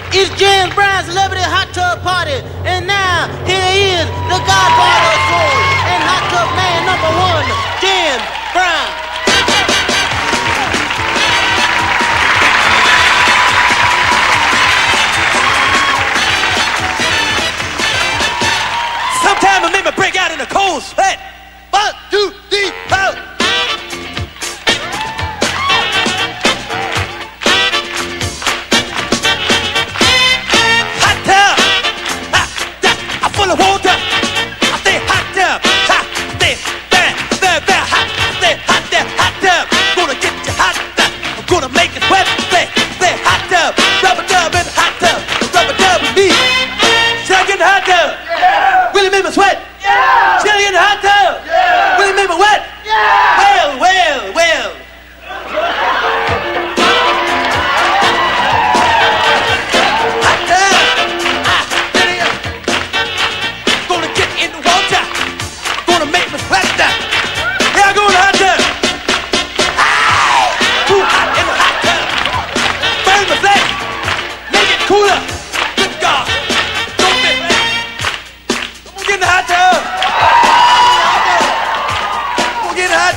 It's James Brown's Celebrity Hot Tub Party. And now, here is the Godfather of Soul and Hot Tub Man #1, James Brown. Sometime it made me break out in a cold sweat.